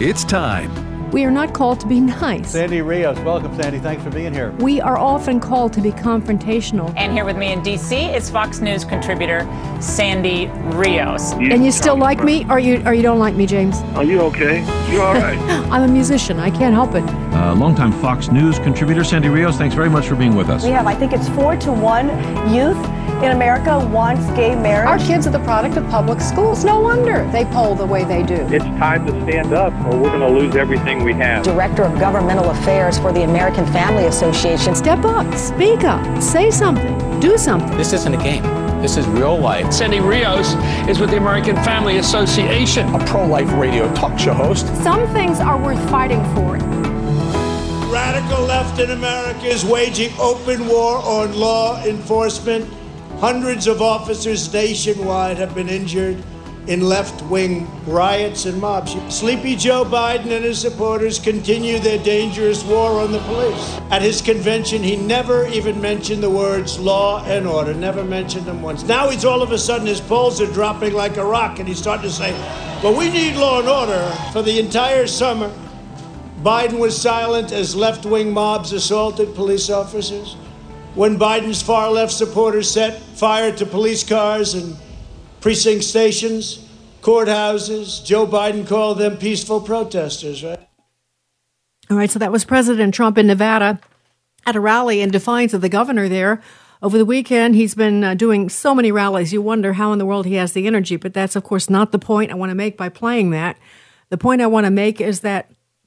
It's time. We are not called to be nice. Sandy Rios. Welcome, Sandy. Thanks for being here. We are often called to be confrontational. And here with me in D.C. is Fox News contributor Sandy Rios. And you still like me, or you don't like me, James? Are you okay? You all right? I'm a musician. I can't help it. Longtime Fox News contributor Sandy Rios, thanks very much for being with us. We have, I think it's 4-to-1 youth in America wants gay marriage. Our kids are the product of public schools. No wonder they poll the way they do. It's time to stand up or we're going to lose everything we have. Director of Governmental Affairs for the American Family Association. Step up, speak up, say something, do something. This isn't a game. This is real life. Sandy Rios is with the American Family Association. A pro-life radio talk show host. Some things are worth fighting for. Radical left in America is waging open war on law enforcement. Hundreds of officers nationwide have been injured in left-wing riots and mobs. Sleepy Joe Biden and his supporters continue their dangerous war on the police. At his convention, he never even mentioned the words law and order, never mentioned them once. Now he's all of a sudden, his polls are dropping like a rock, and he's starting to say, well, we need law and order. For the entire summer, Biden was silent as left-wing mobs assaulted police officers. When Biden's far-left supporters set fire to police cars and precinct stations, courthouses, Joe Biden called them peaceful protesters, right? All right, so that was President Trump in Nevada at a rally in defiance of the governor there. Over the weekend, he's been doing so many rallies. You wonder how in the world he has the energy, but that's, of course, not the point I want to make by playing that. The point I want to make is that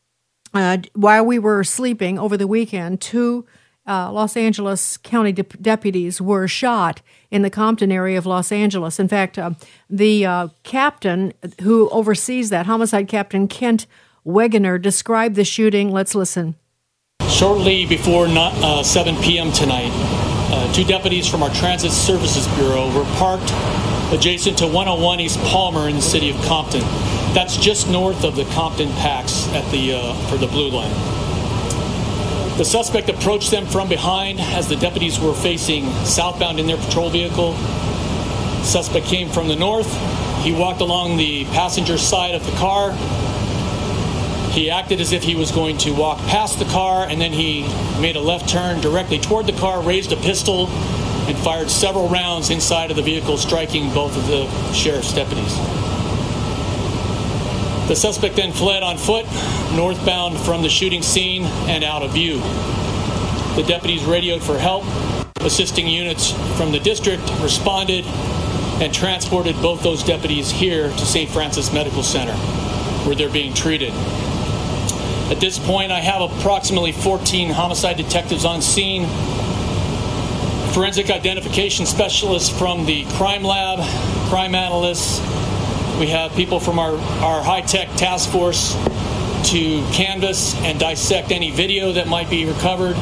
while we were sleeping over the weekend, two Los Angeles County deputies were shot in the Compton area of Los Angeles. In fact, the captain who oversees that, homicide captain Kent Wegener, described the shooting. Let's listen. Shortly before 7 p.m. tonight, two deputies from our Transit Services Bureau were parked adjacent to 101 East Palmer in the city of Compton. That's just north of the Compton PAX at for the Blue Line. The suspect approached them from behind as the deputies were facing southbound in their patrol vehicle. The suspect came from the north. He walked along the passenger side of the car. He acted as if he was going to walk past the car, and then he made a left turn directly toward the car, raised a pistol, and fired several rounds inside of the vehicle, striking both of the sheriff's deputies. The suspect then fled on foot, northbound from the shooting scene and out of view. The deputies radioed for help. Assisting units from the district responded and transported both those deputies here to St. Francis Medical Center, where they're being treated. At this point, I have approximately 14 homicide detectives on scene, forensic identification specialists from the crime lab, crime analysts. We have people from our high-tech task force to canvass and dissect any video that might be recovered.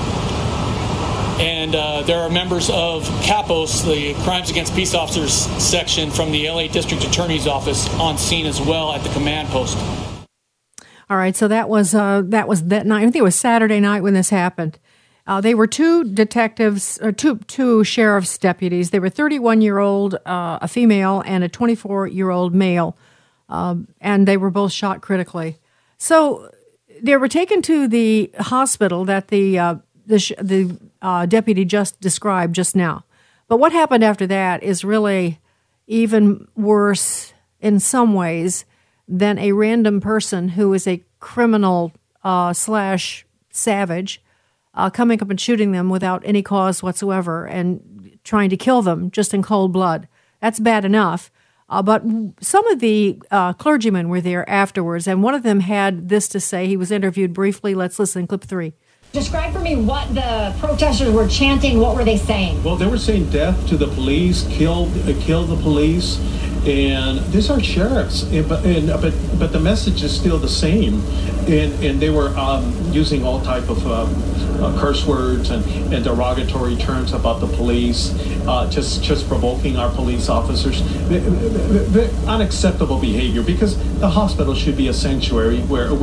And there are members of CAPOS, the Crimes Against Peace Officers section from the LA District Attorney's Office, on scene as well at the command post. All right, so that was that night. I think it was Saturday night when this happened. They were two detectives, two sheriff's deputies. They were 31-year-old, a female, and a 24-year-old male, and they were both shot critically. So they were taken to the hospital that the deputy just described just now. But what happened after that is really even worse in some ways than a random person who is a criminal slash savage coming up and shooting them without any cause whatsoever and trying to kill them just in cold blood. That's bad enough. But some of the clergymen were there afterwards, and one of them had this to say. He was interviewed briefly. Let's listen, clip 3. Describe for me what the protesters were chanting. What were they saying? Well, they were saying death to the police, kill the police, and these are sheriffs. But the message is still the same, and they were using all type of curse words and derogatory terms about the police, just provoking our police officers. Unacceptable behavior, because the hospital should be a sanctuary where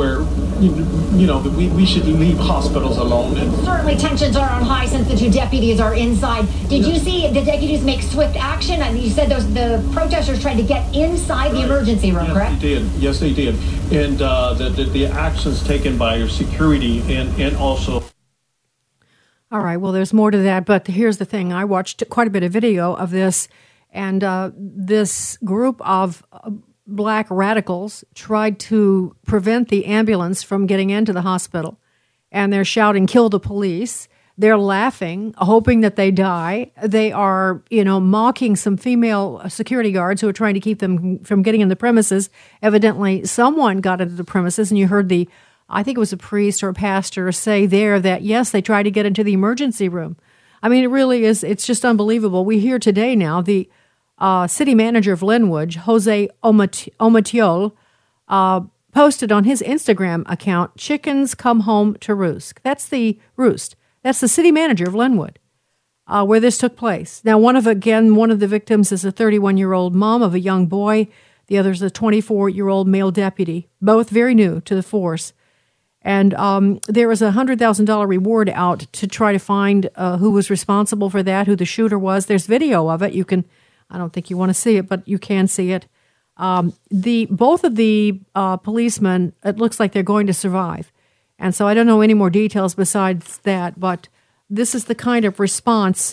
we should leave hospitals alone. And certainly tensions are on high since the two deputies are inside. Did you see the deputies make swift action? And you said the protesters tried to get inside the emergency room, correct? Yes, they did. And the actions taken by your security and also... All right, well, there's more to that, but here's the thing. I watched quite a bit of video of this, and this group of black radicals tried to prevent the ambulance from getting into the hospital, and they're shouting, "Kill the police." They're laughing, hoping that they die. They are, mocking some female security guards who are trying to keep them from getting in the premises. Evidently, someone got into the premises, and you heard I think it was a priest or a pastor say there that, yes, they tried to get into the emergency room. I mean, it really is, it's just unbelievable. We hear today now the city manager of Linwood, Jose Omatiol, posted on his Instagram account, "Chickens come home to roost." That's the roost. That's the city manager of Linwood, where this took place. Now, one of the victims is a 31-year-old mom of a young boy. The other is a 24-year-old male deputy, both very new to the force. And there was a $100,000 reward out to try to find who was responsible for that, who the shooter was. There's video of it. I don't think you want to see it, but you can see it. Both of the policemen, it looks like they're going to survive. And so I don't know any more details besides that, but this is the kind of response.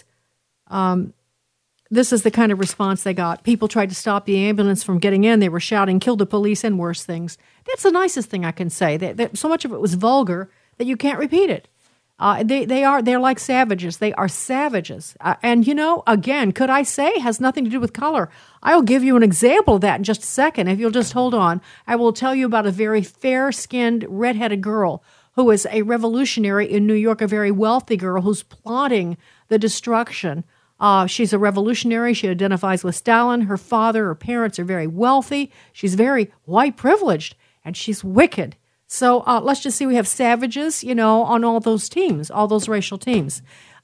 This is the kind of response they got. People tried to stop the ambulance from getting in. They were shouting, "Kill the police," and worse things. That's the nicest thing I can say. So much of it was vulgar that you can't repeat it. They're like savages. They are savages. And again, could I say, has nothing to do with color. I'll give you an example of that in just a second. If you'll just hold on, I will tell you about a very fair-skinned, redheaded girl who is a revolutionary in New York, a very wealthy girl who's plotting the destruction. She's a revolutionary. She identifies with Stalin. Her parents are very wealthy. She's very white privileged, and she's wicked. So let's just see, we have savages, on all those teams, all those racial teams.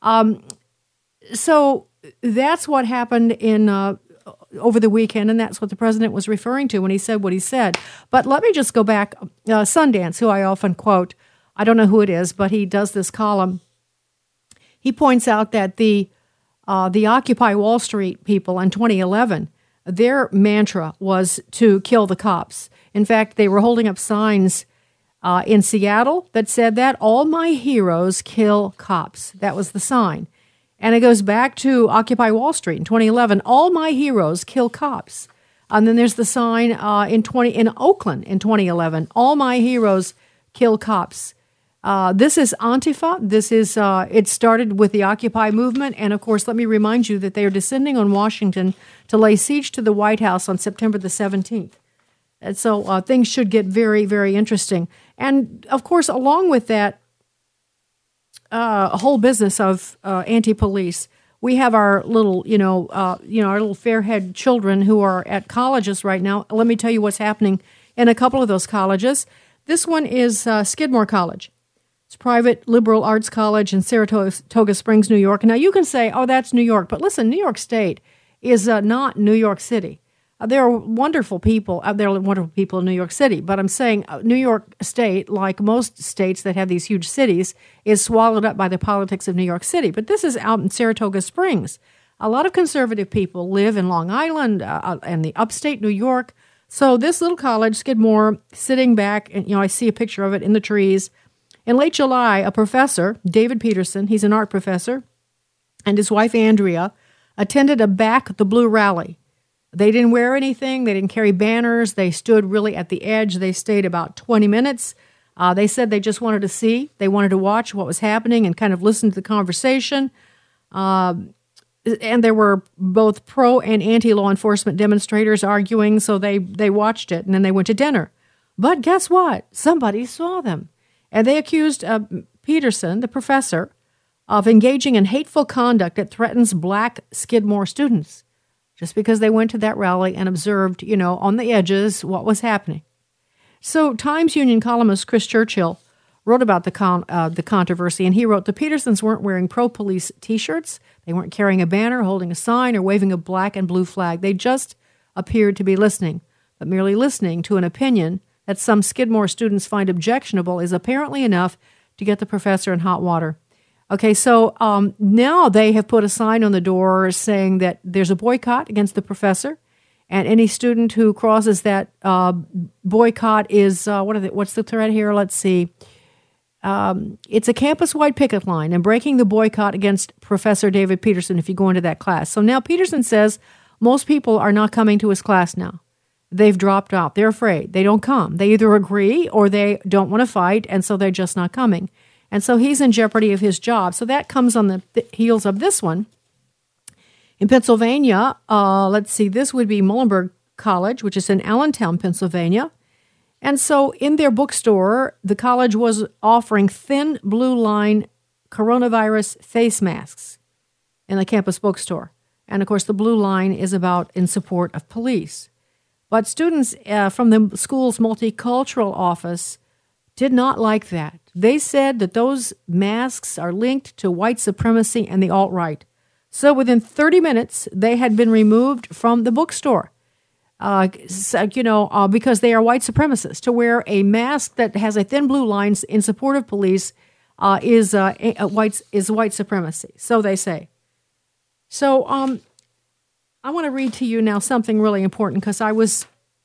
So that's what happened over the weekend, and that's what the president was referring to when he said what he said. But let me just go back. Sundance, who I often quote, I don't know who it is, but he does this column. He points out that the Occupy Wall Street people in 2011, their mantra was to kill the cops. In fact, they were holding up signs in Seattle that said that all my heroes kill cops. That was the sign. And it goes back to Occupy Wall Street in 2011, all my heroes kill cops. And then there's the sign in Oakland in 2011, all my heroes kill cops. This is Antifa. This is it started with the Occupy movement, and of course, let me remind you that they are descending on Washington to lay siege to the White House on September the 17th. And so things should get very, very interesting. And of course, along with that whole business of anti-police, we have our little, our little fair-haired children who are at colleges right now. Let me tell you what's happening in a couple of those colleges. This one is Skidmore College. It's a private liberal arts college in Saratoga Springs, New York. Now, you can say, oh, that's New York. But listen, New York State is not New York City. There are wonderful people. There are wonderful people in New York City. But I'm saying New York State, like most states that have these huge cities, is swallowed up by the politics of New York City. But this is out in Saratoga Springs. A lot of conservative people live in Long Island and the upstate New York. So this little college, Skidmore, sitting back, and I see a picture of it in the trees. In late July, a professor, David Peterson, he's an art professor, and his wife, Andrea, attended a Back the Blue rally. They didn't wear anything. They didn't carry banners. They stood really at the edge. They stayed about 20 minutes. They said they just wanted to see. They wanted to watch what was happening and kind of listen to the conversation. And there were both pro and anti-law enforcement demonstrators arguing, so they watched it, and then they went to dinner. But guess what? Somebody saw them. And they accused Peterson, the professor, of engaging in hateful conduct that threatens black Skidmore students, just because they went to that rally and observed, on the edges what was happening. So Times Union columnist Chris Churchill wrote about the controversy, and he wrote, the Petersons weren't wearing pro-police T-shirts. They weren't carrying a banner, holding a sign, or waving a black and blue flag. They just appeared to be listening. but merely listening to an opinion that some Skidmore students find objectionable is apparently enough to get the professor in hot water. Okay, so now they have put a sign on the door saying that there's a boycott against the professor, and any student who crosses that boycott is, what's the thread here? Let's see. It's a campus-wide picket line and breaking the boycott against Professor David Peterson if you go into that class. So now Peterson says most people are not coming to his class now. They've dropped out. They're afraid. They don't come. They either agree or they don't want to fight, and so they're just not coming. And so he's in jeopardy of his job. So that comes on the heels of this one. In Pennsylvania, let's see, this would be Muhlenberg College, which is in Allentown, Pennsylvania. And so in their bookstore, the college was offering thin blue line coronavirus face masks in the campus bookstore. And of course, the blue line is in support of police. But students from the school's multicultural office did not like that. They said that those masks are linked to white supremacy and the alt-right. So within 30 minutes, they had been removed from the bookstore, because they are white supremacists. To wear a mask that has a thin blue line in support of police is white supremacy. So they say. So I want to read to you now something really important because I was,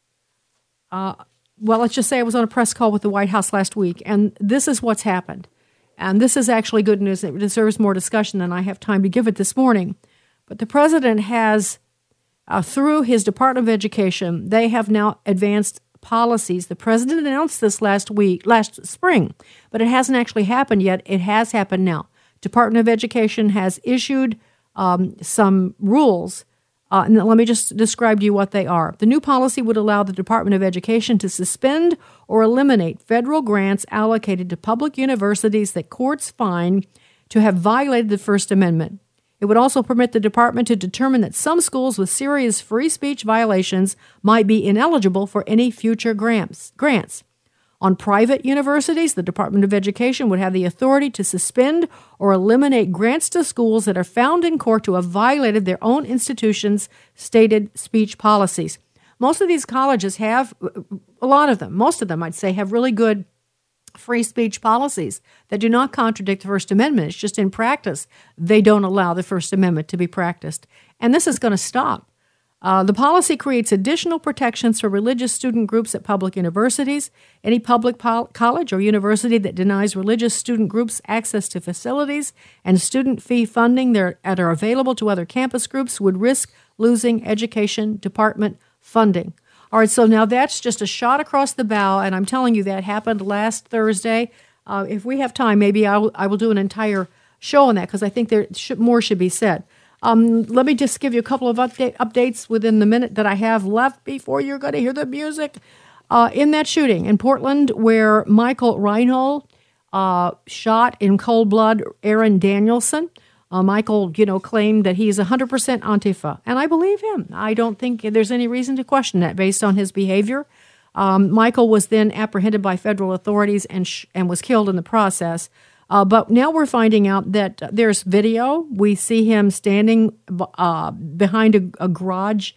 let's just say I was on a press call with the White House last week, and this is what's happened. And this is actually good news. It deserves more discussion than I have time to give it this morning. But the president has, through his Department of Education, they have now advanced policies. The president announced this last spring, but it hasn't actually happened yet. It has happened now. Department of Education has issued some rules. And let me just describe to you what they are. The new policy would allow the Department of Education to suspend or eliminate federal grants allocated to public universities that courts find to have violated the First Amendment. It would also permit the department to determine that some schools with serious free speech violations might be ineligible for any future grants. On private universities, the Department of Education would have the authority to suspend or eliminate grants to schools that are found in court to have violated their own institutions' stated speech policies. Most of these colleges have, most of them, I'd say, have really good free speech policies that do not contradict the First Amendment. It's just in practice, they don't allow the First Amendment to be practiced. And this is going to stop. The policy creates additional protections for religious student groups at public universities. Any public college or university that denies religious student groups access to facilities and student fee funding that are available to other campus groups would risk losing education department funding. All right, so now that's just a shot across the bow, and I'm telling you that happened last Thursday. If we have time, maybe I will do an entire show on that because I think more should be said. Let me just give you a couple of updates within the minute that I have left before you're going to hear the music. In that shooting in Portland where Michael Reinhold shot in cold blood Aaron Danielson, Michael, claimed that he's 100% Antifa, and I believe him. I don't think there's any reason to question that based on his behavior. Michael was then apprehended by federal authorities and was killed in the process. But now we're finding out that there's video. We see him standing behind a garage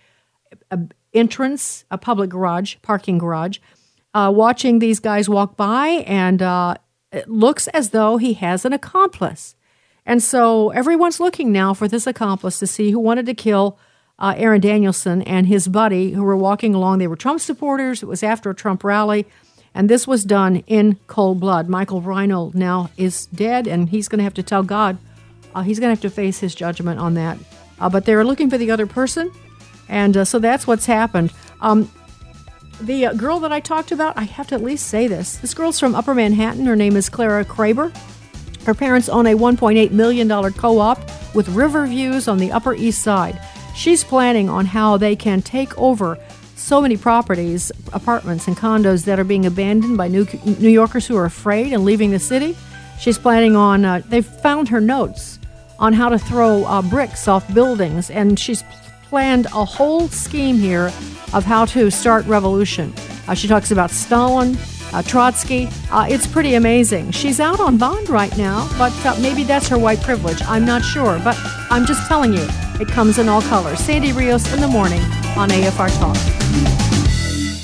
entrance, a public garage, parking garage, watching these guys walk by, and it looks as though he has an accomplice. And so everyone's looking now for this accomplice to see who wanted to kill Aaron Danielson and his buddy who were walking along. They were Trump supporters. It was after a Trump rally. And this was done in cold blood. Michael Reinhold now is dead, and he's going to have to tell God. He's going to have to face his judgment on that. But they were looking for the other person, and so that's what's happened. The girl that I talked about, I have to at least say this. This girl's from Upper Manhattan. Her name is Clara Kraber. Her parents own a $1.8 million co-op with river views on the Upper East Side. She's planning on how they can take over so many properties, apartments, and condos that are being abandoned by New Yorkers who are afraid and leaving the city. She's planning on, they've found her notes on how to throw bricks off buildings, and she's planned a whole scheme here of how to start revolution. She talks about Stalin, Trotsky. It's pretty amazing. She's out on bond right now, but maybe that's her white privilege. I'm not sure, but I'm just telling you, it comes in all colors. Sandy Rios in the morning on AFR Talk.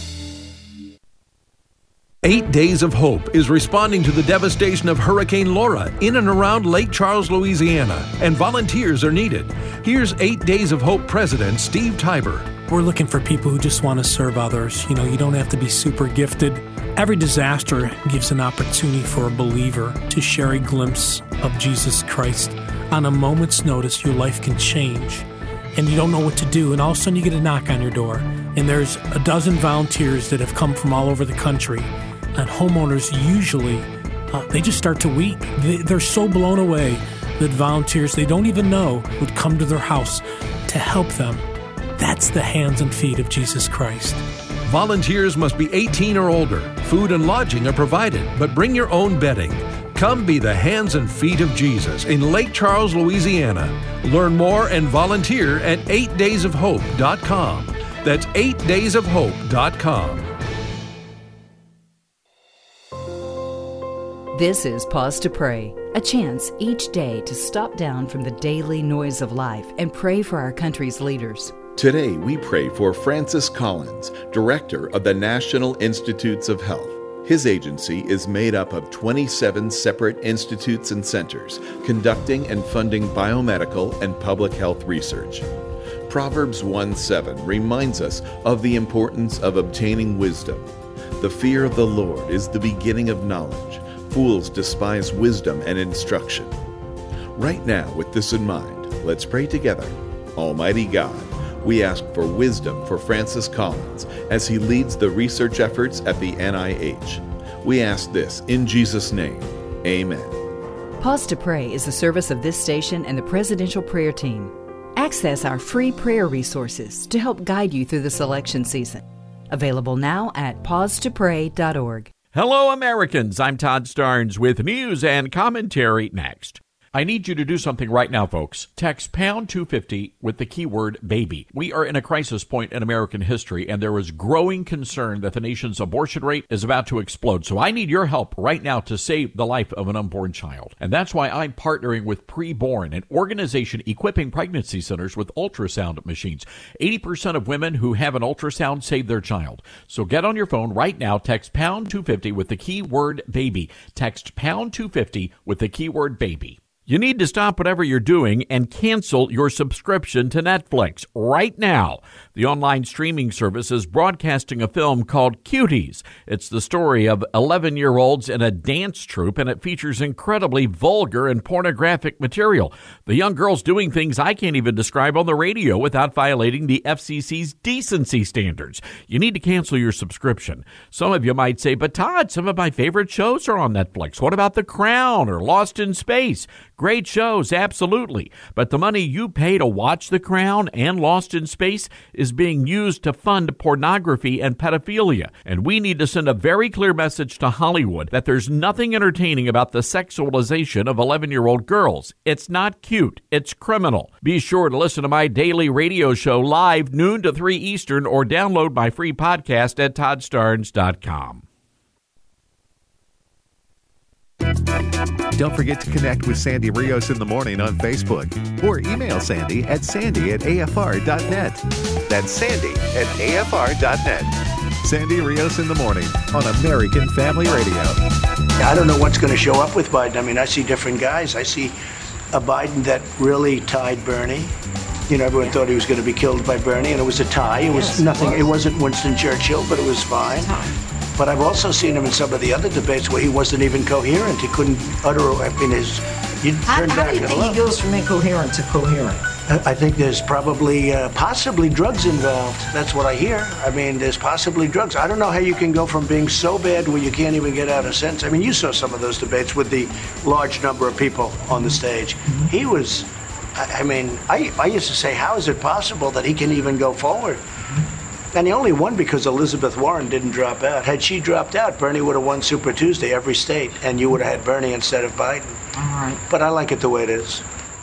8 Days of Hope is responding to the devastation of Hurricane Laura in and around Lake Charles, Louisiana, and volunteers are needed. Here's 8 Days of Hope President Steve Tiber. We're looking for people who just want to serve others. You don't have to be super gifted. Every disaster gives an opportunity for a believer to share a glimpse of Jesus Christ. On a moment's notice, your life can change, and you don't know what to do, and all of a sudden you get a knock on your door, and there's a dozen volunteers that have come from all over the country. And homeowners usually, they just start to weep. They're so blown away that volunteers they don't even know would come to their house to help them. That's the hands and feet of Jesus Christ. Volunteers must be 18 or older. Food and lodging are provided, but bring your own bedding. Come be the hands and feet of Jesus in Lake Charles, Louisiana. Learn more and volunteer at 8daysofhope.com. That's 8daysofhope.com. This is Pause to Pray, a chance each day to stop down from the daily noise of life and pray for our country's leaders. Today, we pray for Francis Collins, Director of the National Institutes of Health. His agency is made up of 27 separate institutes and centers conducting and funding biomedical and public health research. Proverbs 1:7 reminds us of the importance of obtaining wisdom. The fear of the Lord is the beginning of knowledge. Fools despise wisdom and instruction. Right now, with this in mind, let's pray together. Almighty God, we ask for wisdom for Francis Collins as he leads the research efforts at the NIH. We ask this in Jesus' name. Amen. Pause to Pray is the service of this station and the Presidential Prayer Team. Access our free prayer resources to help guide you through this election season. Available now at pausetopray.org. Hello, Americans. I'm Todd Starnes with news and commentary next. I need you to do something right now, folks. Text pound 250 with the keyword baby. We are in a crisis point in American history, and there is growing concern that the nation's abortion rate is about to explode. So I need your help right now to save the life of an unborn child. And that's why I'm partnering with Preborn, an organization equipping pregnancy centers with ultrasound machines. 80% of women who have an ultrasound save their child. So get on your phone right now, text pound 250 with the keyword baby. Text pound 250 with the keyword baby. You need to stop whatever you're doing and cancel your subscription to Netflix right now. The online streaming service is broadcasting a film called Cuties. It's the story of 11-year-olds in a dance troupe, and it features incredibly vulgar and pornographic material. The young girls doing things I can't even describe on the radio without violating the FCC's decency standards. You need to cancel your subscription. Some of you might say, but Todd, some of my favorite shows are on Netflix. What about The Crown or Lost in Space? Great shows, absolutely. But the money you pay to watch The Crown and Lost in Space is being used to fund pornography and pedophilia. And we need to send a very clear message to Hollywood that there's nothing entertaining about the sexualization of 11-year-old girls. It's not cute. It's criminal. Be sure to listen to my daily radio show live noon to 3 Eastern or download my free podcast at toddstarnes.com. Don't forget to connect with Sandy Rios in the morning on Facebook or email Sandy at sandy@afr.net. That's sandy@afr.net. Sandy Rios in the morning on American Family Radio. I don't know what's going to show up with Biden. I mean, I see different guys. I see a Biden that really tied Bernie. You know, everyone thought he was going to be killed by Bernie, and it was a tie. It was nothing. It wasn't Winston Churchill, but it was fine. But I've also seen him in some of the other debates where he wasn't even coherent. He couldn't utter, I mean, How do you think he goes from incoherent to coherent? I think there's probably, possibly drugs involved. That's what I hear. I mean, there's possibly drugs. I don't know how you can go from being so bad where you can't even get out a sentence. I mean, you saw some of those debates with the large number of people on the stage. He was, I mean, I used to say, how is it possible that he can even go forward? And he only won because Elizabeth Warren didn't drop out. Had she dropped out, Bernie would have won Super Tuesday every state, and you would have had Bernie instead of Biden. All right. But I like it the way it is.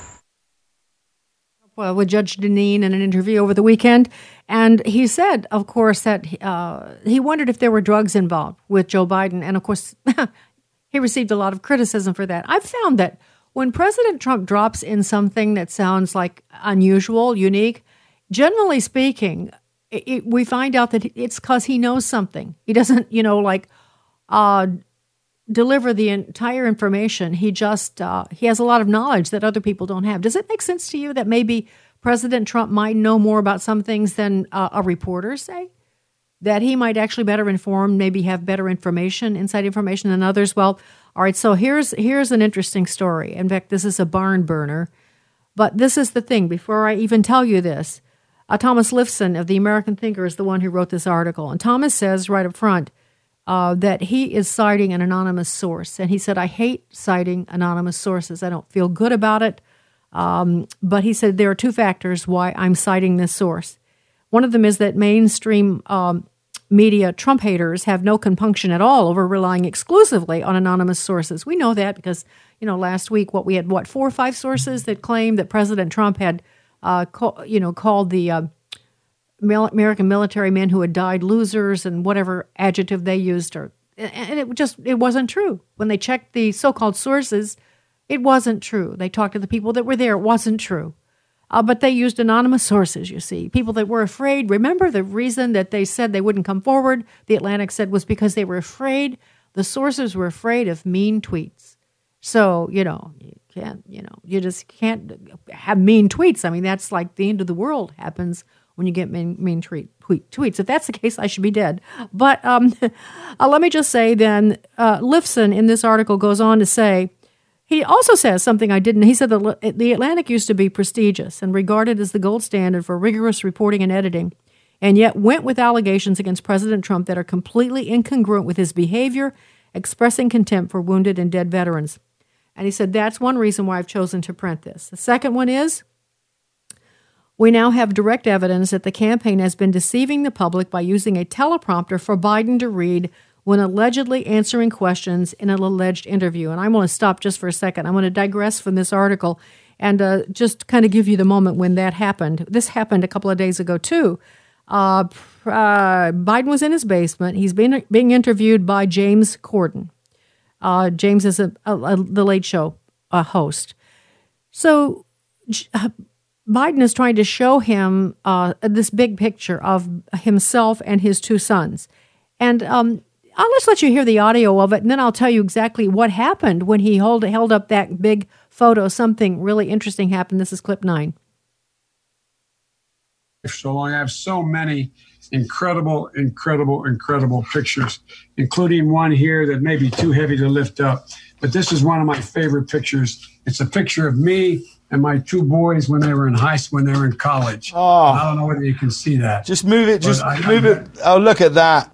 Well, with Judge Deneen in an interview over the weekend, and he said, of course, that he wondered if there were drugs involved with Joe Biden, and of course, he received a lot of criticism for that. I've found that when President Trump drops in something that sounds like unusual, unique, generally speaking, we find out that it's because he knows something. He doesn't, deliver the entire information. He just he has a lot of knowledge that other people don't have. Does it make sense to you that maybe President Trump might know more about some things than a reporter, say? That he might actually better inform, maybe have better information, inside information than others? Well, all right, so here's an interesting story. In fact, this is a barn burner. But this is the thing. Before I even tell you this, Thomas Lifson of the American Thinker is the one who wrote this article. And Thomas says right up front that he is citing an anonymous source. And he said, I hate citing anonymous sources. I don't feel good about it. But he said there are two factors why I'm citing this source. One of them is that mainstream media Trump haters have no compunction at all over relying exclusively on anonymous sources. We know that because, last week, we had 4 or 5 sources that claimed that President Trump had, called the American military men who had died losers and whatever adjective they used. And it wasn't true. When they checked the so-called sources, it wasn't true. They talked to the people that were there. It wasn't true. But they used anonymous sources, you see. People that were afraid. Remember the reason that they said they wouldn't come forward, the Atlantic said, was because they were afraid. The sources were afraid of mean tweets. So, you just can't have mean tweets. I mean, that's like the end of the world happens when you get mean tweets. If that's the case, I should be dead. But let me just say then, Lifson in this article goes on to say, he also says something I didn't. He said the Atlantic used to be prestigious and regarded as the gold standard for rigorous reporting and editing, and yet went with allegations against President Trump that are completely incongruent with his behavior, expressing contempt for wounded and dead veterans. And he said that's one reason why I've chosen to print this. The second one is we now have direct evidence that the campaign has been deceiving the public by using a teleprompter for Biden to read when allegedly answering questions in an alleged interview. And I'm going to stop just for a second. I'm going to digress from this article and just kind of give you the moment when that happened. This happened a couple of days ago, too. Biden was in his basement. He's being interviewed by James Corden. James is the Late Show host. So Biden is trying to show him this big picture of himself and his 2 sons. And I'll just let you hear the audio of it, and then I'll tell you exactly what happened when he held up that big photo. Something really interesting happened. This is clip 9. So long. I have so many incredible pictures, including one here that may be too heavy to lift up. But this is one of my favorite pictures. It's a picture of me and my 2 boys when they were in college. Oh. I don't know whether you can see that. Just move it. Move it. Oh, look at that.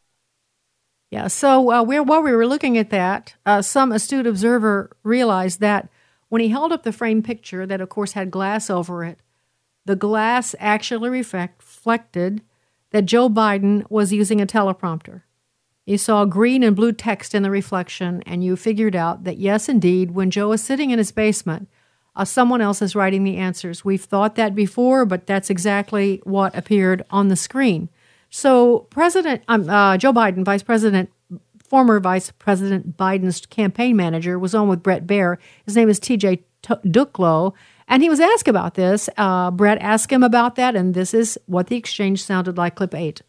Yeah, so while we were looking at that, some astute observer realized that when he held up the framed picture that, of course, had glass over it, the glass actually reflected that Joe Biden was using a teleprompter. You saw green and blue text in the reflection, and you figured out that, yes, indeed, when Joe is sitting in his basement, someone else is writing the answers. We've thought that before, but that's exactly what appeared on the screen. So President Joe Biden, former Vice President Biden's campaign manager, was on with Bret Baier. His name is T.J. Duclos, and he was asked about this. Bret asked him about that, and this is what the exchange sounded like, clip 8.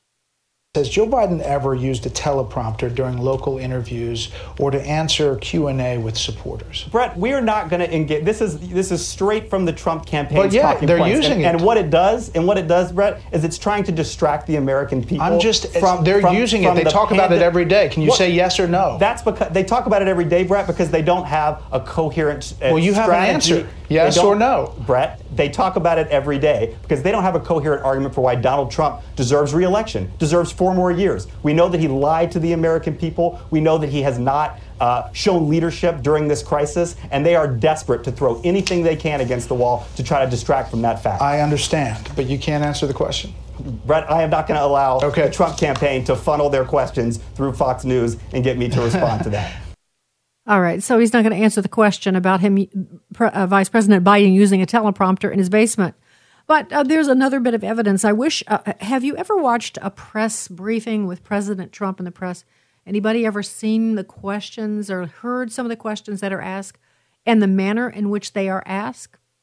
Has Joe Biden ever used a teleprompter during local interviews or to answer Q&A with supporters? Bret, we are not going to engage. This is straight from the Trump campaign's but yeah, talking they're points. using it. And what it does, Bret, is it's trying to distract the American people. They're using it. They talk about it every day. Can you say yes or no? That's because they talk about it every day, Bret, because they don't have a coherent strategy. Well, you have an answer. Yes or no? Bret, they talk about it every day because they don't have a coherent argument for why Donald Trump deserves re-election, deserves 4 more years. We know that he lied to the American people. We know that he has not shown leadership during this crisis, and they are desperate to throw anything they can against the wall to try to distract from that fact. I understand, but you can't answer the question. Bret, I am not going to allow the Trump campaign to funnel their questions through Fox News and get me to respond to that. All right, so he's not going to answer the question about him, Vice President Biden, using a teleprompter in his basement. But there's another bit of evidence. I wish, have you ever watched a press briefing with President Trump and the press? Anybody ever seen the questions or heard some of the questions that are asked and the manner in which they are asked?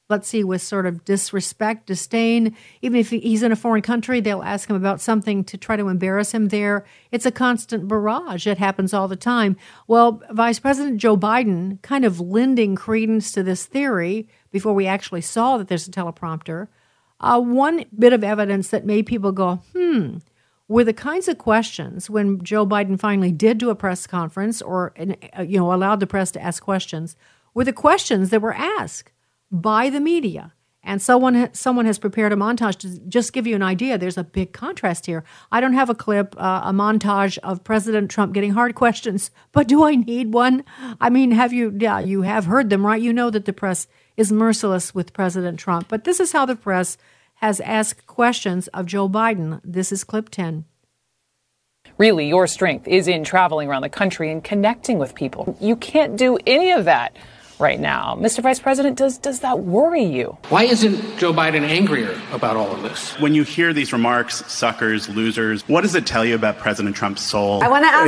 let's see, with sort of disrespect, disdain. Even if he's in a foreign country, they'll ask him about something to try to embarrass him there. It's a constant barrage. It happens all the time. Well, Vice President Joe Biden, kind of lending credence to this theory before we actually saw that there's a teleprompter, one bit of evidence that made people go, were the kinds of questions when Joe Biden finally did do a press conference or, allowed the press to ask questions, were the questions that were asked by the media. And someone has prepared a montage to just give you an idea. There's a big contrast here. I don't have a clip, a montage of President Trump getting hard questions, but do I need one? I mean, you have heard them, right? You know that the press is merciless with President Trump. But this is how the press has asked questions of Joe Biden. This is clip 10. Really, your strength is in traveling around the country and connecting with people. You can't do any of that right now. Mr. Vice President, does that worry you? Why isn't Joe Biden angrier about all of this? When you hear these remarks, suckers, losers, what does it tell you about President Trump's soul? I want to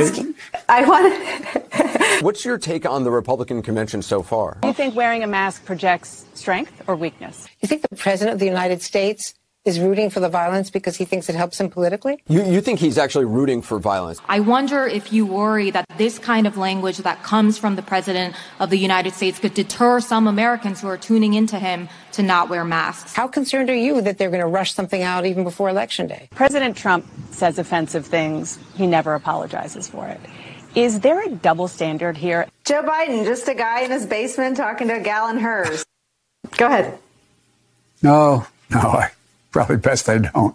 ask, what's your take on the Republican convention so far? Do you think wearing a mask projects strength or weakness? You think the President of the United States is rooting for the violence because he thinks it helps him politically? You think he's actually rooting for violence? I wonder if you worry that this kind of language that comes from the President of the United States could deter some Americans who are tuning into him to not wear masks. How concerned are you that they're going to rush something out even before Election Day? President Trump says offensive things. He never apologizes for it. Is there a double standard here? Joe Biden, just a guy in his basement talking to a gal in hers. Go ahead. No, probably best I don't.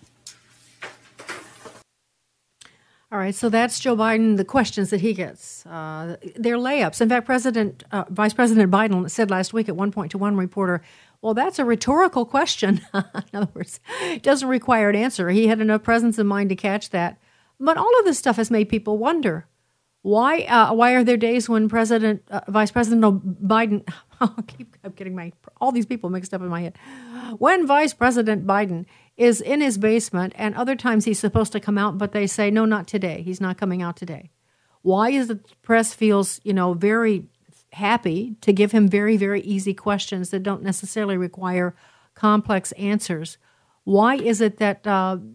All right, so that's Joe Biden, the questions that he gets. They're layups. In fact, Vice President Biden said last week at one point to one reporter, well, that's a rhetorical question. In other words, it doesn't require an answer. He had enough presence of mind to catch that. But all of this stuff has made people wonder, why are there days when Vice President Biden, I'm getting all these people mixed up in my head. When Vice President Biden is in his basement and other times he's supposed to come out, but they say, no, not today. He's not coming out today. Why is the press feels, very happy to give him very, very easy questions that don't necessarily require complex answers? Why is it that,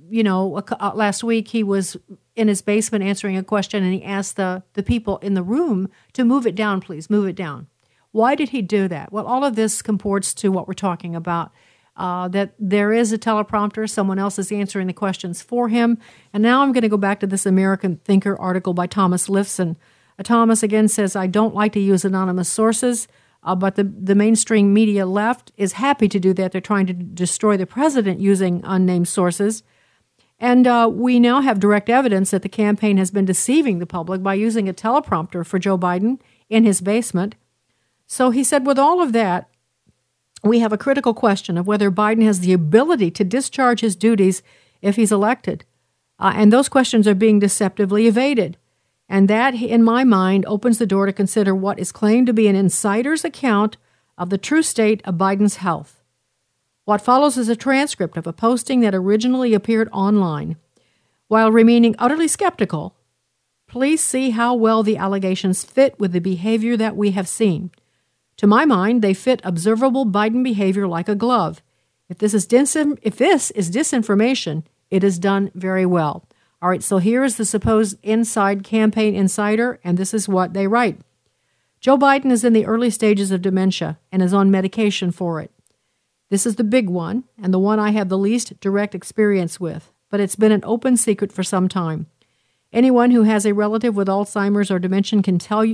last week he was in his basement answering a question and he asked the people in the room to move it down, please, move it down. Why did he do that? Well, all of this comports to what we're talking about, that there is a teleprompter. Someone else is answering the questions for him. And now I'm going to go back to this American Thinker article by Thomas Lifson. Thomas, again, says, I don't like to use anonymous sources, but the mainstream media left is happy to do that. They're trying to destroy the president using unnamed sources. And we now have direct evidence that the campaign has been deceiving the public by using a teleprompter for Joe Biden in his basement. So he said, with all of that, we have a critical question of whether Biden has the ability to discharge his duties if he's elected. And those questions are being deceptively evaded. And that, in my mind, opens the door to consider what is claimed to be an insider's account of the true state of Biden's health. What follows is a transcript of a posting that originally appeared online. While remaining utterly skeptical, please see how well the allegations fit with the behavior that we have seen. To my mind, they fit observable Biden behavior like a glove. If this is disinformation, it is done very well. All right, so here is the supposed campaign insider, and this is what they write. Joe Biden is in the early stages of dementia and is on medication for it. This is the big one, and the one I have the least direct experience with, but it's been an open secret for some time. Anyone who has a relative with Alzheimer's or dementia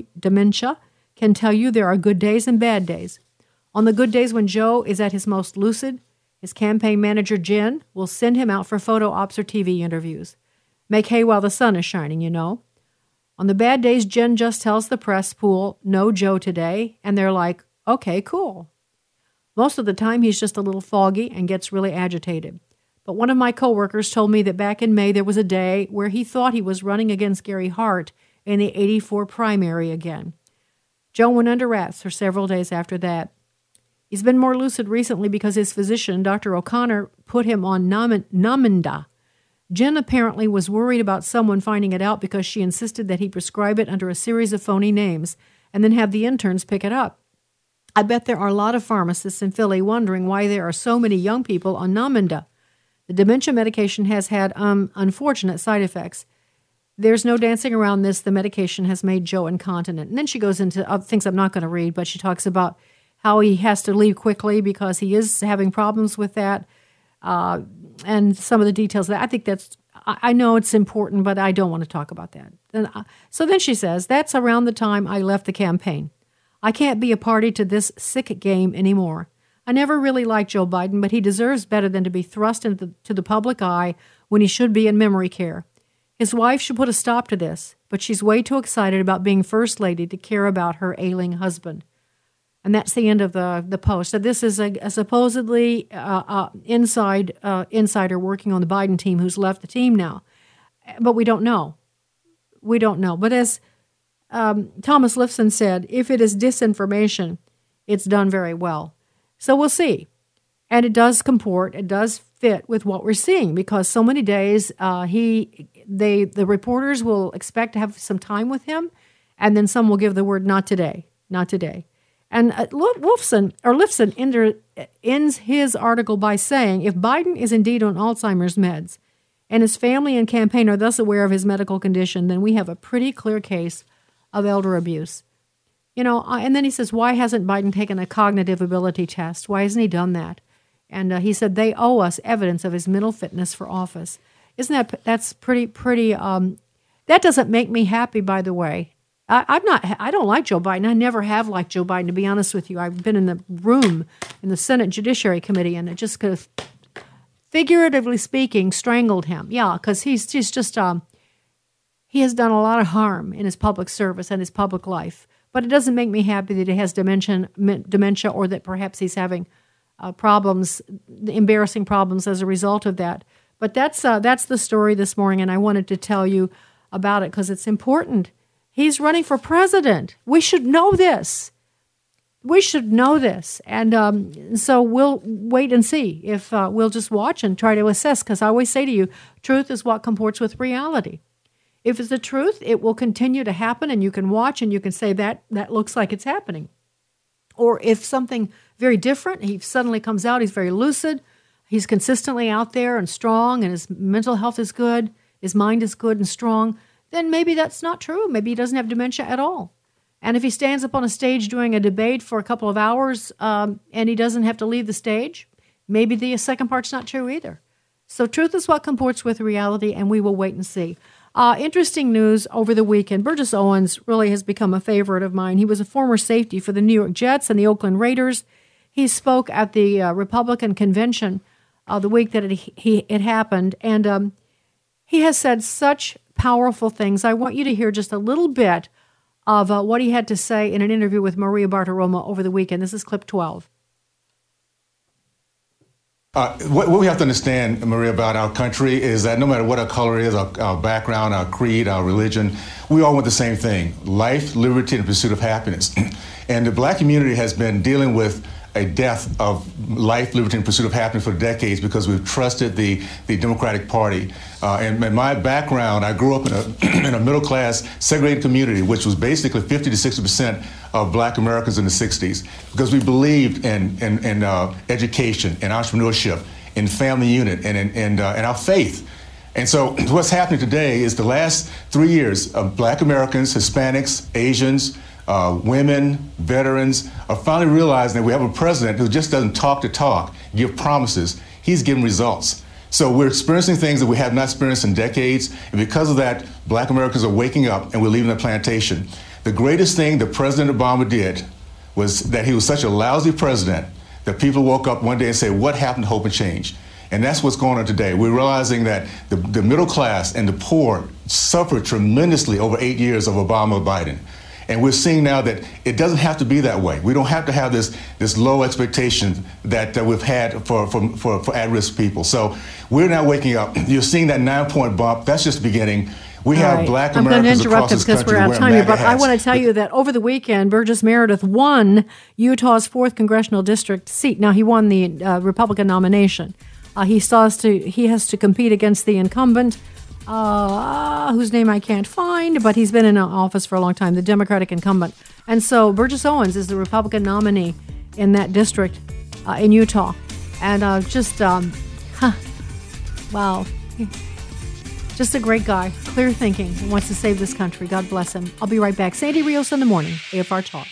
can tell you there are good days and bad days. On the good days when Joe is at his most lucid, his campaign manager, Jen, will send him out for photo ops or TV interviews. Make hay while the sun is shining, you know. On the bad days, Jen just tells the press pool, no Joe today, and they're like, okay, cool. Most of the time, he's just a little foggy and gets really agitated. But one of my coworkers told me that back in May, there was a day where he thought he was running against Gary Hart in the 84 primary again. Joe went under wraps for several days after that. He's been more lucid recently because his physician, Dr. O'Connor, put him on Namenda. Jen apparently was worried about someone finding it out because she insisted that he prescribe it under a series of phony names and then have the interns pick it up. I bet there are a lot of pharmacists in Philly wondering why there are so many young people on Namenda. The dementia medication has had unfortunate side effects. There's no dancing around this. The medication has made Joe incontinent. And then she goes into things I'm not going to read, but she talks about how he has to leave quickly because he is having problems with that, and some of the details of that. I think I know it's important, but I don't want to talk about that. So then she says, that's around the time I left the campaign. I can't be a party to this sick game anymore. I never really liked Joe Biden, but he deserves better than to be thrust into the public eye when he should be in memory care. His wife should put a stop to this, but she's way too excited about being first lady to care about her ailing husband. And that's the end of the post. So this is a supposedly insider working on the Biden team who's left the team now. But we don't know. We don't know. But as Thomas Lifson said, if it is disinformation, it's done very well. So we'll see. And it does fit with what we're seeing because so many days the reporters will expect to have some time with him, and then some will give the word, not today, not today. And Lifson ends his article by saying, if Biden is indeed on Alzheimer's meds and his family and campaign are thus aware of his medical condition, then we have a pretty clear case of elder abuse. And then he says, why hasn't Biden taken a cognitive ability test? Why hasn't he done that? And he said, they owe us evidence of his mental fitness for office. That's pretty, that doesn't make me happy, by the way. I don't like Joe Biden. I never have liked Joe Biden, to be honest with you. I've been in the room in the Senate Judiciary Committee, and it just could have, figuratively speaking, strangled him. Yeah, because he's just, he has done a lot of harm in his public service and his public life. But it doesn't make me happy that he has dementia or that perhaps he's having problems, embarrassing problems as a result of that. But that's the story this morning, and I wanted to tell you about it because it's important. He's running for president. We should know this. And so we'll wait and see if we'll just watch and try to assess, because I always say to you, truth is what comports with reality. If it's the truth, it will continue to happen, and you can watch and you can say that looks like it's happening. Or if something very different, he suddenly comes out, he's very lucid, he's consistently out there and strong, and his mental health is good, his mind is good and strong, then maybe that's not true. Maybe he doesn't have dementia at all. And if he stands up on a stage doing a debate for a couple of hours and he doesn't have to leave the stage, maybe the second part's not true either. So truth is what comports with reality, and we will wait and see. Interesting news over the weekend. Burgess Owens really has become a favorite of mine. He was a former safety for the New York Jets and the Oakland Raiders. He spoke at the Republican convention the week that it happened, and he has said such powerful things. I want you to hear just a little bit of what he had to say in an interview with Maria Bartiromo over the weekend. This is clip 12. What we have to understand, Maria, about our country is that no matter what our color is, our background, our creed, our religion, we all want the same thing: life, liberty, and pursuit of happiness. And the black community has been dealing with a death of life, liberty, and pursuit of happiness for decades because we've trusted the Democratic Party. And in my background, I grew up in a middle-class segregated community, which was basically 50 to 60% of black Americans in the 60s, because we believed in education and entrepreneurship, in family unit, and in our faith. And so what's happening today is the last 3 years of black Americans, Hispanics, Asians, women, veterans are finally realizing that we have a president who just doesn't talk the talk, give promises. He's giving results. So we're experiencing things that we have not experienced in decades. And because of that, black Americans are waking up and we're leaving the plantation. The greatest thing that President Obama did was that he was such a lousy president that people woke up one day and said, what happened to hope and change? And that's what's going on today. We're realizing that the middle class and the poor suffered tremendously over 8 years of Obama Biden. And we're seeing now that it doesn't have to be that way. We don't have to have this low expectation that we've had for at-risk people. So we're now waking up. You're seeing that 9-point bump. That's just the beginning. We have black Americans across this country wearing MAGA hats. I'm going to interrupt him because we're out of time here, but I want to tell you that over the weekend, Burgess Meredith won Utah's 4th congressional district seat. Now, he won the Republican nomination. He has to compete against the incumbent, whose name I can't find, but he's been in office for a long time, the Democratic incumbent. And so Burgess Owens is the Republican nominee in that district in Utah. And wow. Just a great guy, clear thinking, and wants to save this country. God bless him. I'll be right back. Sandy Rios in the morning, AFR Talk.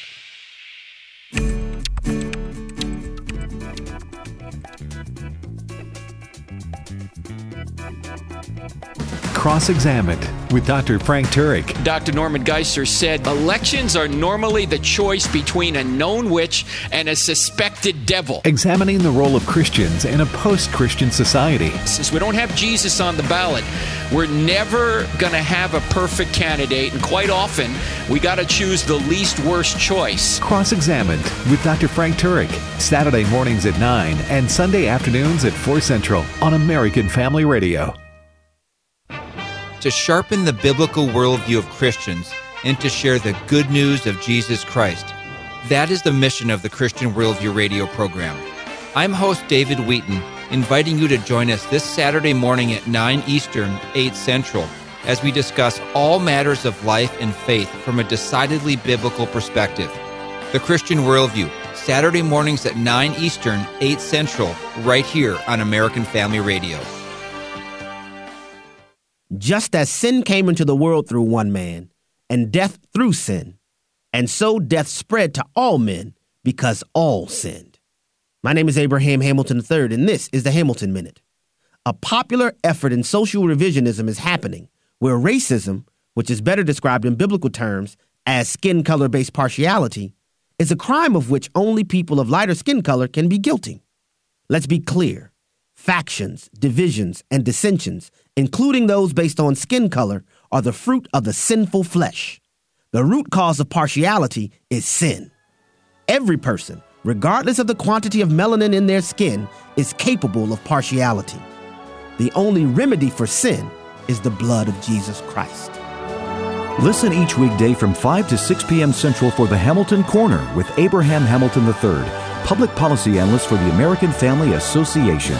Cross-Examined with Dr. Frank Turek. Dr. Norman Geisler said, elections are normally the choice between a known witch and a suspected devil. Examining the role of Christians in a post-Christian society. Since we don't have Jesus on the ballot, we're never going to have a perfect candidate, and quite often, we got to choose the least worst choice. Cross-Examined with Dr. Frank Turek. Saturday mornings at 9 and Sunday afternoons at 4 Central on American Family Radio. To sharpen the biblical worldview of Christians and to share the good news of Jesus Christ. That is the mission of the Christian Worldview radio program. I'm host David Wheaton, inviting you to join us this Saturday morning at 9 Eastern, 8 Central, as we discuss all matters of life and faith from a decidedly biblical perspective. The Christian Worldview, Saturday mornings at 9 Eastern, 8 Central, right here on American Family Radio. Just as sin came into the world through one man, and death through sin, and so death spread to all men because all sinned. My name is Abraham Hamilton III, and this is the Hamilton Minute. A popular effort in social revisionism is happening, where racism, which is better described in biblical terms as skin color-based partiality, is a crime of which only people of lighter skin color can be guilty. Let's be clear. Factions, divisions, and dissensions, including those based on skin color, are the fruit of the sinful flesh. The root cause of partiality is sin. Every person, regardless of the quantity of melanin in their skin, is capable of partiality. The only remedy for sin is the blood of Jesus Christ. Listen each weekday from 5 to 6 p.m. Central for the Hamilton Corner with Abraham Hamilton III, Public Policy Analyst for the American Family Association.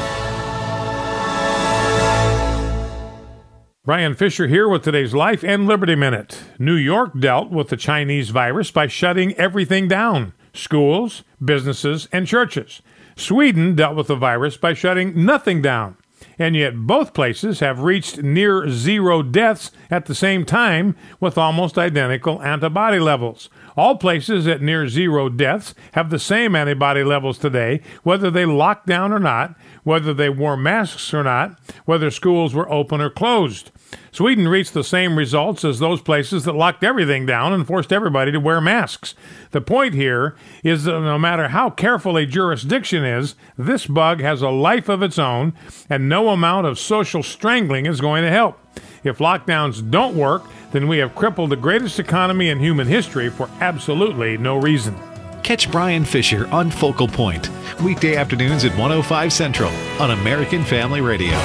Brian Fisher here with today's Life and Liberty Minute. New York dealt with the Chinese virus by shutting everything down: schools, businesses, and churches. Sweden dealt with the virus by shutting nothing down. And yet both places have reached near zero deaths at the same time with almost identical antibody levels. All places at near zero deaths have the same antibody levels today, whether they locked down or not, whether they wore masks or not, whether schools were open or closed. Sweden reached the same results as those places that locked everything down and forced everybody to wear masks. The point here is that no matter how careful a jurisdiction is, this bug has a life of its own, and no amount of social strangling is going to help. If lockdowns don't work, then we have crippled the greatest economy in human history for absolutely no reason. Catch Brian Fisher on Focal Point, weekday afternoons at 1:05 Central on American Family Radio.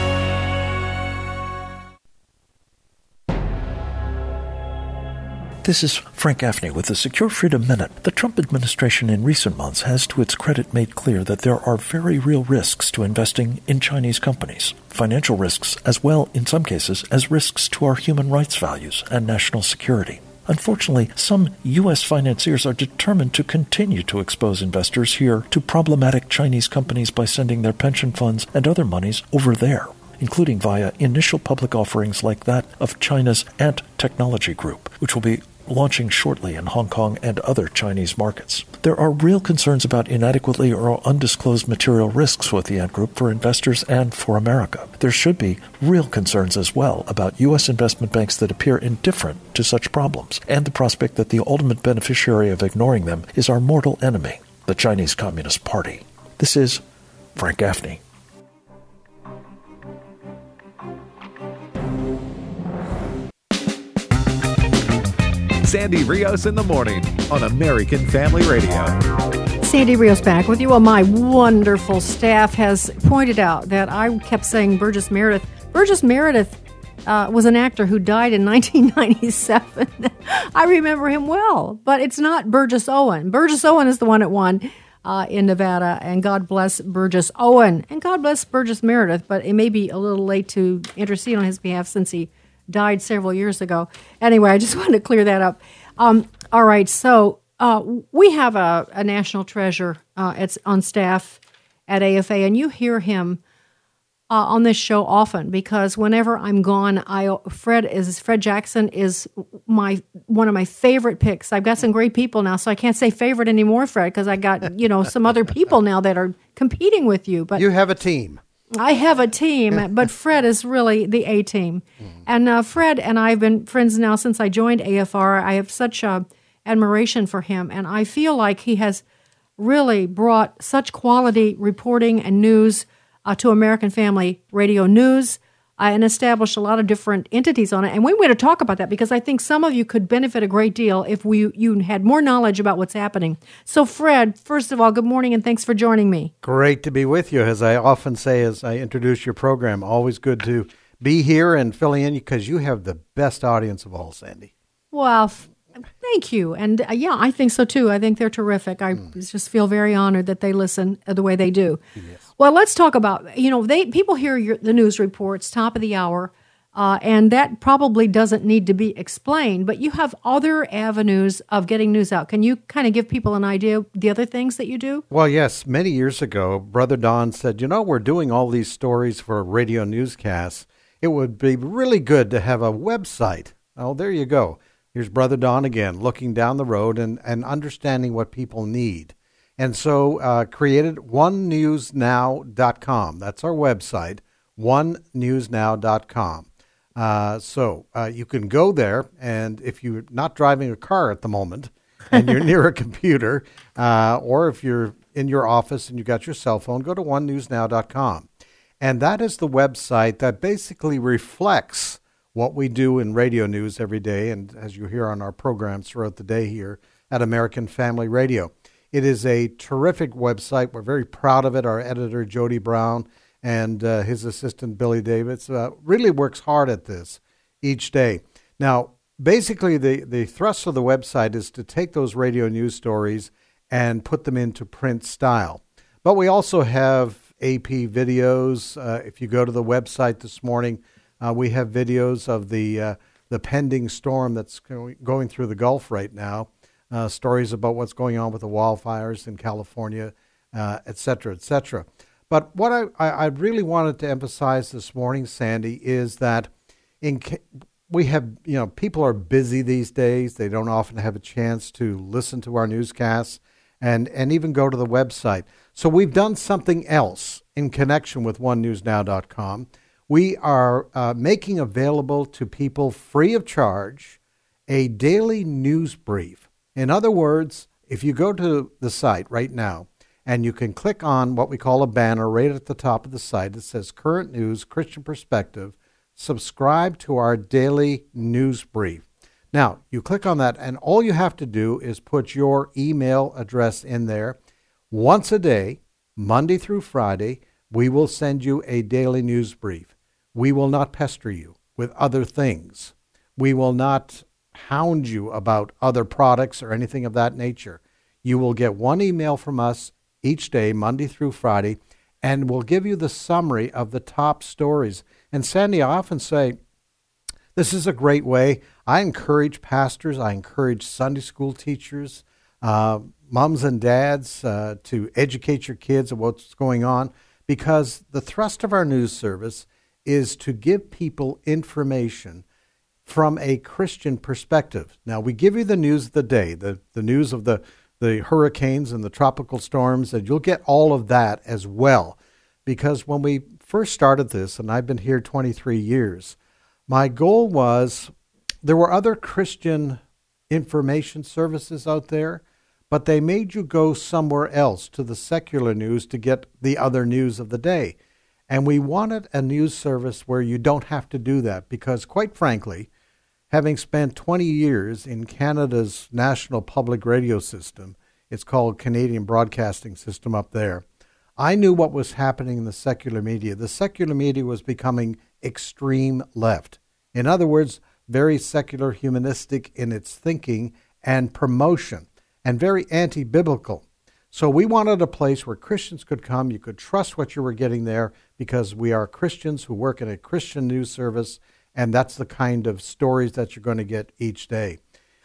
This is Frank Gaffney with the Secure Freedom Minute. The Trump administration in recent months has, to its credit, made clear that there are very real risks to investing in Chinese companies. Financial risks, as well, in some cases, as risks to our human rights values and national security. Unfortunately, some U.S. financiers are determined to continue to expose investors here to problematic Chinese companies by sending their pension funds and other monies over there, including via initial public offerings like that of China's Ant Technology Group, which will be launching shortly in Hong Kong and other Chinese markets. There are real concerns about inadequately or undisclosed material risks with the Ant Group for investors and for America. There should be real concerns as well about U.S. investment banks that appear indifferent to such problems, and the prospect that the ultimate beneficiary of ignoring them is our mortal enemy, the Chinese Communist Party. This is Frank Gaffney. Sandy Rios in the morning on American Family Radio. Sandy Rios back with you. Well, my wonderful staff has pointed out that I kept saying Burgess Meredith. Burgess Meredith was an actor who died in 1997. I remember him well, but it's not Burgess Owen. Burgess Owen is the one that won in Nevada, and God bless Burgess Owen, and God bless Burgess Meredith, but it may be a little late to intercede on his behalf since he died several years ago. Anyway, I just wanted to clear that up. All right, so we have a national treasure it's on staff at AFA, and you hear him on this show often because whenever I'm gone, Fred Jackson is one of my favorite picks. I've got some great people now, so I can't say favorite anymore, Fred, because I got some other people now that are competing with you. But you have a team. I have a team, but Fred is really the A team. And Fred and I have been friends now since I joined AFR. I have such admiration for him, and I feel like he has really brought such quality reporting and news to American Family Radio News and established a lot of different entities on it. And we're going to talk about that because I think some of you could benefit a great deal if you had more knowledge about what's happening. So, Fred, first of all, good morning and thanks for joining me. Great to be with you. As I often say as I introduce your program, always good to be here and filling in because you have the best audience of all, Sandy. Well, thank you. And yeah, I think so too. I think they're terrific. I just feel very honored that they listen the way they do. Yes. Well, let's talk about, people hear the news reports, top of the hour, and that probably doesn't need to be explained, but you have other avenues of getting news out. Can you kind of give people an idea of the other things that you do? Well, yes. Many years ago, Brother Don said, we're doing all these stories for radio newscasts. It would be really good to have a website. Oh, there you go. Here's Brother Don again, looking down the road and understanding what people need. And so created onenewsnow.com. That's our website, onenewsnow.com. So you can go there, and if you're not driving a car at the moment and you're near a computer, or if you're in your office and you got your cell phone, go to onenewsnow.com. And that is the website that basically reflects what we do in radio news every day, and as you hear on our programs throughout the day here at American Family Radio. It is a terrific website. We're very proud of it. Our editor, Jody Brown, and his assistant, Billy Davids, really works hard at this each day. Now, basically, the thrust of the website is to take those radio news stories and put them into print style. But we also have AP videos. If you go to the website this morning, we have videos of the pending storm that's going through the Gulf right now, stories about what's going on with the wildfires in California, et cetera, et cetera. But what I really wanted to emphasize this morning, Sandy, is that we have, people are busy these days. They don't often have a chance to listen to our newscasts and even go to the website. So we've done something else in connection with onenewsnow.com. We are making available to people free of charge a daily news brief. In other words, if you go to the site right now and you can click on what we call a banner right at the top of the site, it says Current News, Christian Perspective, subscribe to our daily news brief. Now, you click on that and all you have to do is put your email address in there. Once a day, Monday through Friday, we will send you a daily news brief. We will not pester you with other things. We will not hound you about other products or anything of that nature. You will get one email from us each day, Monday through Friday, and we'll give you the summary of the top stories. And Sandy, I often say, this is a great way. I encourage pastors, I encourage Sunday school teachers, moms and dads to educate your kids on what's going on, because the thrust of our news service is to give people information from a Christian perspective. Now, we give you the news of the day, the news of the hurricanes and the tropical storms, and you'll get all of that as well. Because when we first started this, and I've been here 23 years, my goal was there were other Christian information services out there, but they made you go somewhere else to the secular news to get the other news of the day. And we wanted a news service where you don't have to do that because, quite frankly, having spent 20 years in Canada's national public radio system, it's called Canadian Broadcasting System up there, I knew what was happening in the secular media. The secular media was becoming extreme left. In other words, very secular, humanistic in its thinking and promotion, and very anti-biblical. So we wanted a place where Christians could come. You could trust what you were getting there because we are Christians who work in a Christian news service, and that's the kind of stories that you're going to get each day.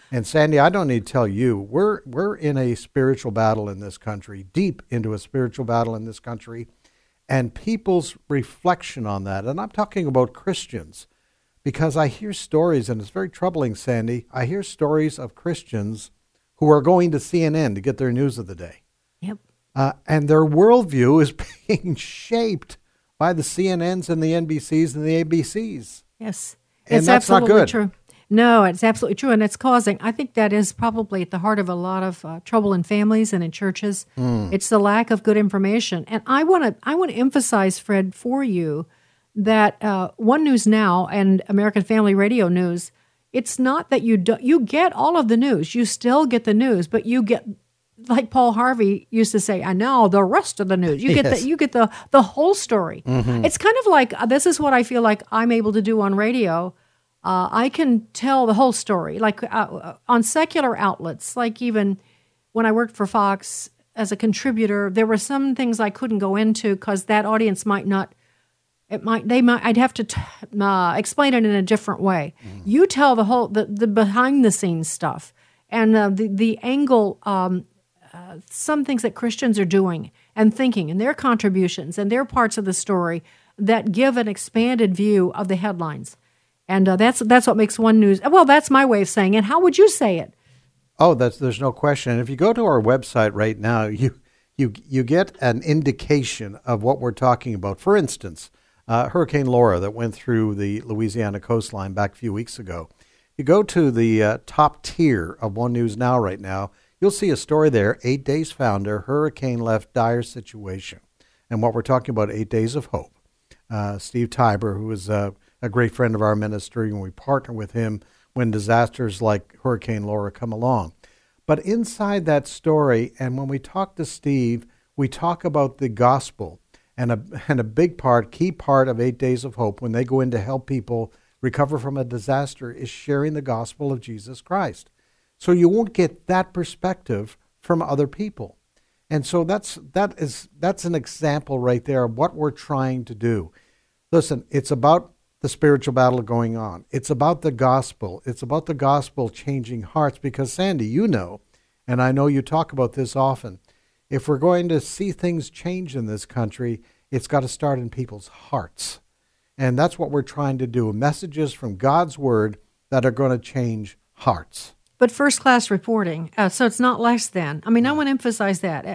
And Sandy, I don't need to tell you, we're in a spiritual battle in this country, deep into a spiritual battle in this country, and people's reflection on that. And I'm talking about Christians, because I hear stories, and it's very troubling, Sandy. I hear stories of Christians who are going to CNN to get their news of the day. Yep. And their worldview is being shaped by the CNNs and the NBCs and the ABCs. Yes. And it's that's not absolutely good. true. No, it's absolutely true. And it's causing, I think that is probably at the heart of a lot of trouble in families and in churches. It's the lack of good information. And I want to emphasize, Fred, for you that One News Now and American Family Radio News, it's not that you get all of the news. You still get the news, but you get, like Paul Harvey used to say, I know the rest of the news. You get the whole story. It's kind of like, this is what I feel like I'm able to do on radio. I can tell the whole story, like on secular outlets, like even when I worked for Fox as a contributor, there were some things I couldn't go into because that audience might not. I'd have to explain it in a different way. You tell the behind the scenes stuff and the angle, some things that Christians are doing and thinking and their contributions and their parts of the story that give an expanded view of the headlines. And that's what makes One News. Well, that's my way of saying it. How would you say it? Oh, there's no question. And if you go to our website right now, you get an indication of what we're talking about. For instance, Hurricane Laura that went through the Louisiana coastline back a few weeks ago. You go to the top tier of One News Now right now, you'll see a story there, 8 Days Founder, Hurricane Left Dire Situation. And what we're talking about, 8 Days of Hope. Steve Tiber, who is a great friend of our ministry, and we partner with him when disasters like Hurricane Laura come along. But inside that story, and when we talk to Steve, we talk about the gospel. And a big part, key part of 8 Days of Hope, when they go in to help people recover from a disaster, is sharing the gospel of Jesus Christ. So you won't get that perspective from other people. And so that's an example right there of what we're trying to do. Listen, it's about the spiritual battle going on. It's about the gospel. It's about the gospel changing hearts because, Sandy, you know, and I know you talk about this often, if we're going to see things change in this country, it's got to start in people's hearts. And that's what we're trying to do, messages from God's Word that are going to change hearts. But first-class reporting, so it's not less than. I mean, I want to emphasize that.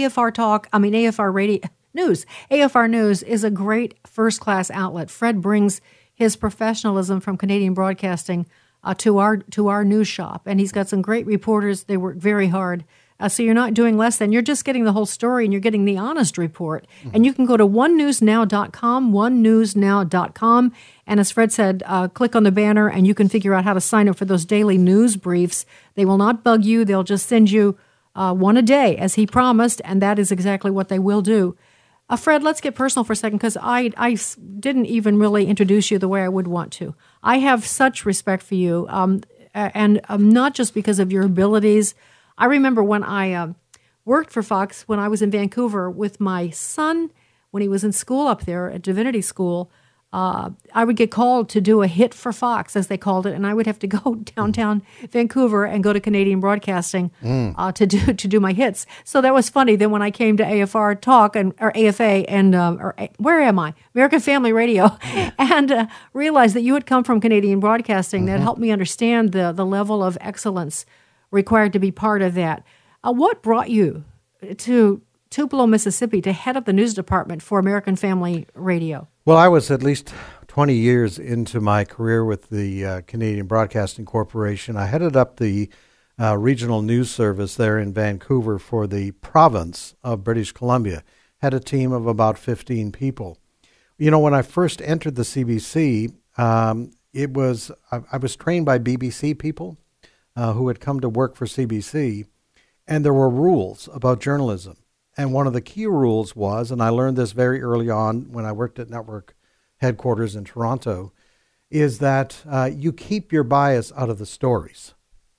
AFR Radio News. AFR News is a great first-class outlet. Fred brings his professionalism from Canadian Broadcasting to our news shop, and he's got some great reporters. They work very hard. So you're not doing less than. You're just getting the whole story, and you're getting the honest report. And you can go to onenewsnow.com, onenewsnow.com, and as Fred said, click on the banner, and you can figure out how to sign up for those daily news briefs. They will not bug you. They'll just send you one a day, as he promised, and that is exactly what they will do. Fred, let's get personal for a second, because I didn't even really introduce you the way I would want to. I have such respect for you, and not just because of your abilities. I remember when I worked for Fox when I was in Vancouver with my son when he was in school up there at Divinity School. I would get called to do a hit for Fox, as they called it, and I would have to go downtown Vancouver and go to Canadian Broadcasting to do my hits. So that was funny. Then when I came to AFR Talk or AFA and where am I? American Family Radio, and realized that you had come from Canadian Broadcasting. That helped me understand the level of excellence required to be part of that. What brought you to Tupelo, Mississippi, to head up the news department for American Family Radio? Well, I was at least 20 years into my career with the Canadian Broadcasting Corporation. I headed up the regional news service there in Vancouver for the province of British Columbia. Had a team of about 15 people. You know, when I first entered the CBC, I was trained by BBC people who had come to work for CBC, and there were rules about journalism. And one of the key rules was, and I learned this very early on when I worked at network headquarters in Toronto, is that you keep your bias out of the stories.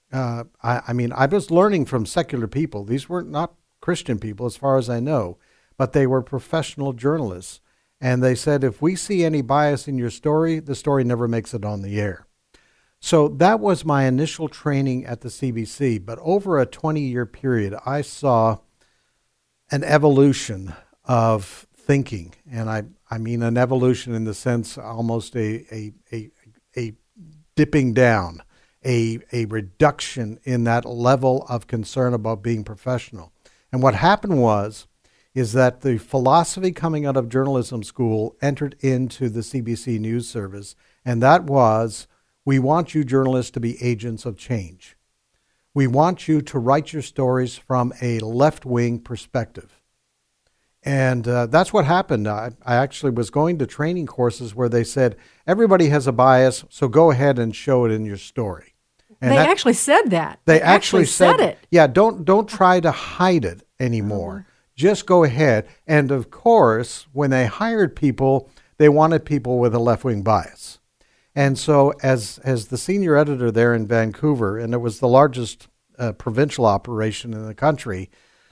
I mean, I was learning from secular people. These were not Christian people, as far as I know, but they were professional journalists. And they said, if we see any bias in your story, the story never makes it on the air. So that was my initial training at the CBC. But over a 20-year period, I saw an evolution of thinking. And I mean an evolution in the sense almost a dipping down, a reduction in that level of concern about being professional. And what happened is that the philosophy coming out of journalism school entered into the CBC News Service, and that was, we want you journalists to be agents of change. We want you to write your stories from a left-wing perspective. And that's what happened. I actually was going to training courses where they said, everybody has a bias, so go ahead and show it in your story. And they actually said that. They actually said it. Yeah, don't try to hide it anymore. Just go ahead. And of course, when they hired people, they wanted people with a left-wing bias. And so as the senior editor there in Vancouver, and it was the largest provincial operation in the country,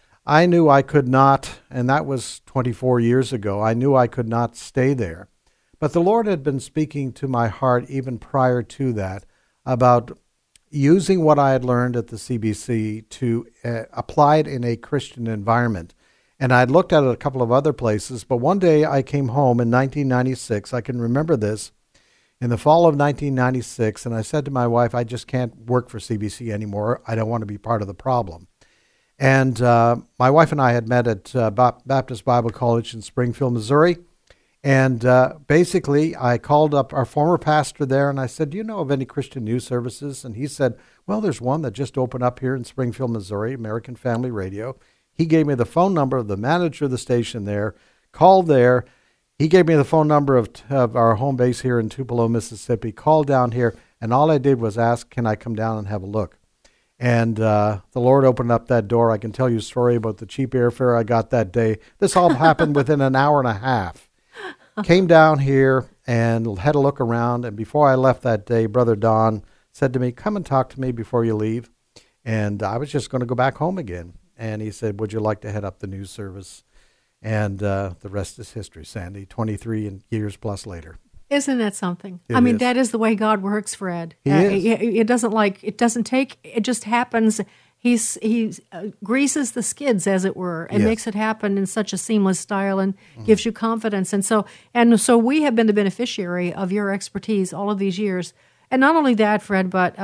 I knew I could not, and that was 24 years ago, I knew I could not stay there. But the Lord had been speaking to my heart even prior to that about using what I had learned at the CBC to apply it in a Christian environment. And I'd looked at it a couple of other places, but one day I came home in 1996. I can remember this, in the fall of 1996, and I said to my wife, I just can't work for CBC anymore. I don't want to be part of the problem. And my wife and I had met at Baptist Bible College in Springfield, Missouri. And basically, I called up our former pastor there, and I said, do you know of any Christian news services? And he said, well, there's one that just opened up here in Springfield, Missouri, American Family Radio. He gave me the phone number of the manager of the station there, called there. He gave me the phone number of our home base here in Tupelo, Mississippi, called down here, and all I did was ask, can I come down and have a look? And the Lord opened up that door. I can tell you a story about the cheap airfare I got that day. This all happened within an hour and a half. Came down here and had a look around, and before I left that day, Brother Don said to me, come and talk to me before you leave. And I was just going to go back home again. And he said, would you like to head up the news service? And the rest is history, Sandy, 23 years plus later. Isn't that something? It I mean, is. that is the way God works, Fred. He It doesn't take, it just happens. He greases the skids, as it were, and Yes. makes it happen in such a seamless style and gives you confidence. And so we have been the beneficiary of your expertise all of these years. And not only that, Fred, but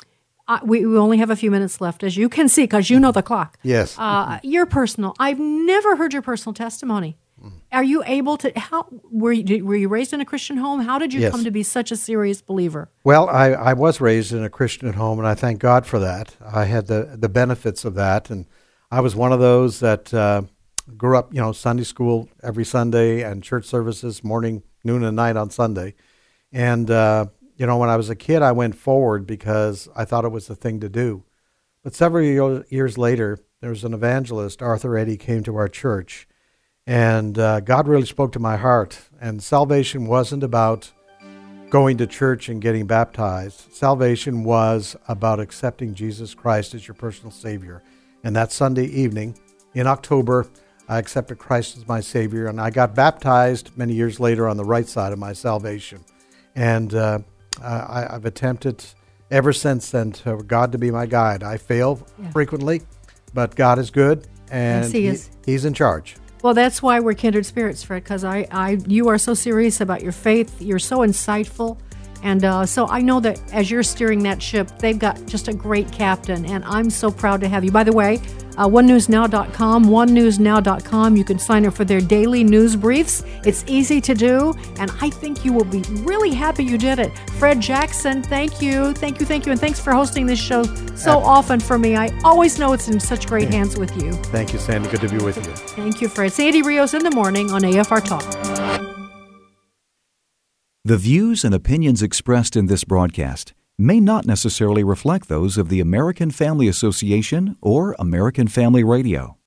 we only have a few minutes left, as you can see, because you know the clock. Yes. Your personal, I've never heard your personal testimony. Are you able to, were you raised in a Christian home? How did you Yes. come to be such a serious believer? Well, I was raised in a Christian home, and I thank God for that. I had the benefits of that, and I was one of those that grew up, Sunday school every Sunday and church services morning, noon, and night on Sunday. And, when I was a kid, I went forward because I thought it was the thing to do. But several years later, there was an evangelist, Arthur Eddy, came to our church. And God really spoke to my heart. And salvation wasn't about going to church and getting baptized. Salvation was about accepting Jesus Christ as your personal Savior. And that Sunday evening in October, I accepted Christ as my Savior. And I got baptized many years later on the right side of my salvation. And I've attempted ever since then for God to be my guide. I fail frequently, but God is good, and Yes, He's in charge. Well, that's why we're kindred spirits, Fred, because you are so serious about your faith. You're so insightful. And so I know that as you're steering that ship, they've got just a great captain, and I'm so proud to have you. By the way, onenewsnow.com, you can sign up for their daily news briefs. It's easy to do, and I think you will be really happy you did it. Fred Jackson, thank you, and thanks for hosting this show so often for me. I always know it's in such great hands with you. Thank you, Sandy. Good to be with you. Thank you, Fred. Sandy Rios in the morning on AFR Talk. The views and opinions expressed in this broadcast may not necessarily reflect those of the American Family Association or American Family Radio.